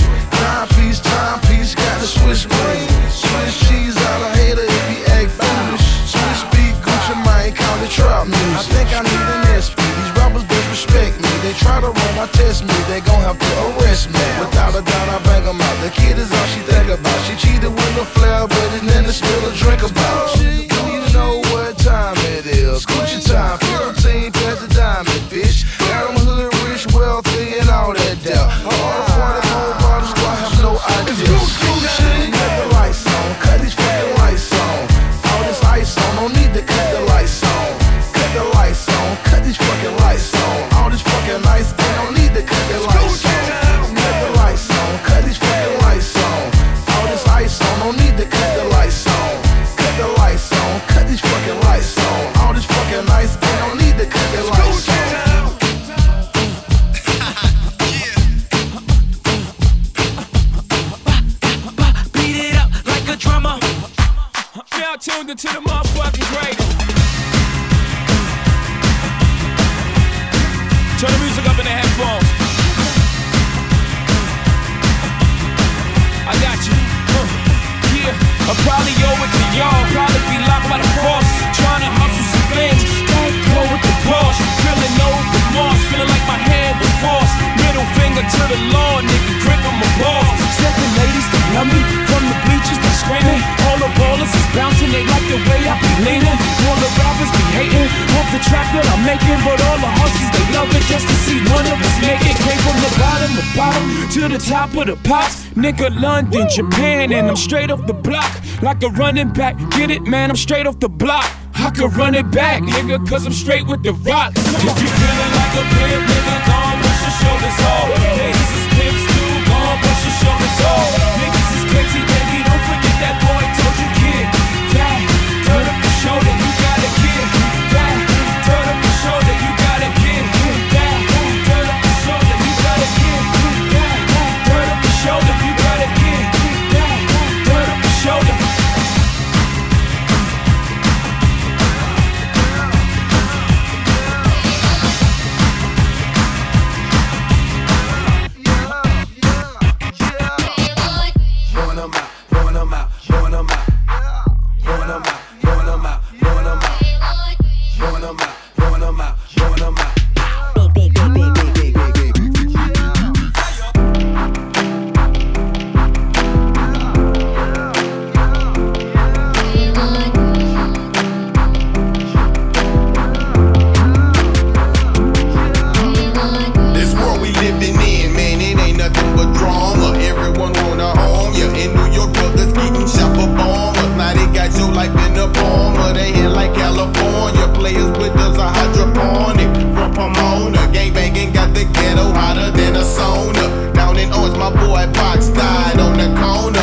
Timepiece, got the Swiss blade. Swiss cheese out, I hate her if he act foolish. Swiss beat, Gucci Mane, call it trap music. I think I need an SP, these rappers disrespect me. They try to run my test me, they gon' have to arrest me. Without a doubt, I bang them out. The kid is all she think about. She cheated with a flair, but it's nothing to spill a drink about. You need to know what time it is. Gucci time, 15 past the diamond, bitch. Got them hood, rich, wealthy, and all that doubt. All the 44 bottles, I have no idea. Cut the lights on, cut these fucking lights on. All this ice on, don't need to cut the lights on. Cut the lights on, cut these fucking lights on. All this fucking ice, they don't need to cut the lights on. Cut the lights on, cut these fucking lights on. All this ice on, don't need to cut the lights on. Cut the lights on, cut these fucking lights on. All this fucking ice, they don't need to cut the lights on. Tuned into the motherfucking greatest. Turn the music up in the headphones. I got you. Yeah, I'll probably owe it to y'all. Probably be locked by the force. Trying to hustle some things. Don't go with the boss. Feeling no remorse. Feeling like my hand was forced. Middle finger to the law, nigga. Gripping my balls. Second ladies that love me. From the bleachers they screaming. All the ballers is bouncing. They like the way I be leaning. All the rappers be hating. Hope the track that I'm making. But all the hustlers they love it just to see one of us make it. Came from the bottom to the top of the pops. Nigga, London, Japan, and I'm straight off the block. Like a running back, get it, man, I'm straight off the block. I could run it back, nigga, cause I'm straight with the rock. If you feeling like a pimp, nigga, gon' push your shoulders off. Ladies is pimps too, gon' push your shoulders off. Niggas is crazy, baby, don't forget that boy told you, kid. That, turn up your shoulder, you gotta get. That, turn up your shoulder, you gotta get. That, turn up your shoulder, you gotta get. That, turn up your shoulder, you gotta get. That, turn up your shoulder. Ghetto hotter than a sauna. Down in Orange, my boy Box died on the corner.